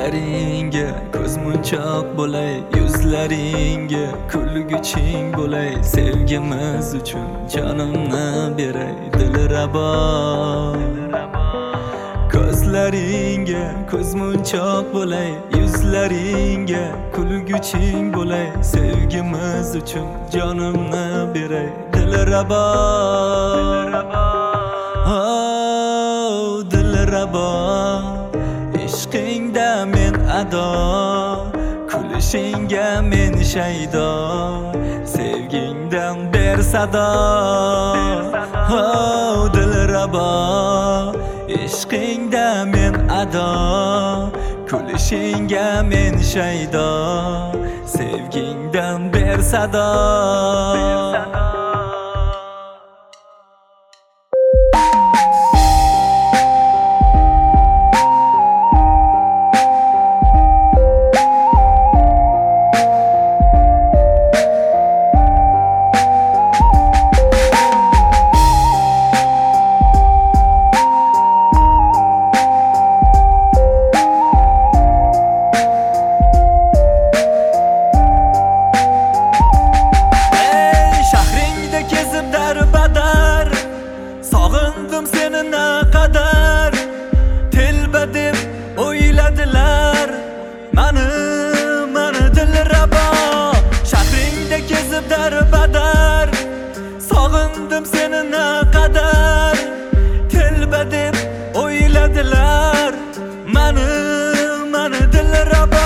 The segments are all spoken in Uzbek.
Ko'zlaringga ko'zmunchoq bo'lay, yuzlaringga kulguching bo'lay, sevgimiz uchun jonimni beray dilrabo. Ko'zlaringga ko'zmunchoq bo'lay, yuzlaringga kulguching bo'lay, sevgimiz uchun jonimni beray dilrabo. Oh dilrabo, ishqingda men ado, kulishingga men shaydo, sevgingdan ber sado. Oh dilrabo, ishqingda men ado, kulishingga men shaydo, sevgingdan ber sado. Sog'indim seni naqadar, telba deb o'yladilar mani dilrabo. Shahringda kezib darbadar, sog'indim seni naqadar, telba deb o'yladilar mani dilrabo.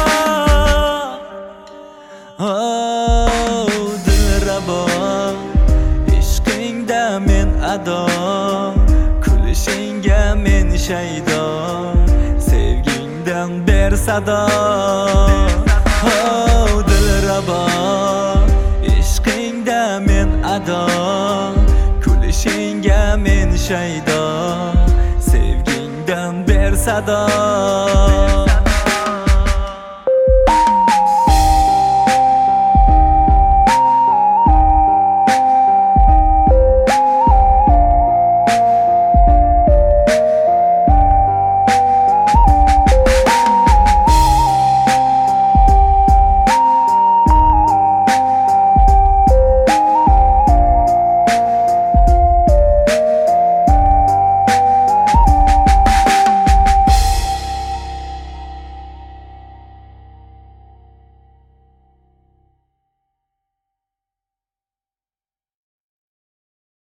Oh dilrabo, ishqingda men ado, kulishingga men shaydo, sevgingdan ber sado. Oh dilrabo, ishqingda men ado, kulishingga men shaydo, sevgingdan ber sado.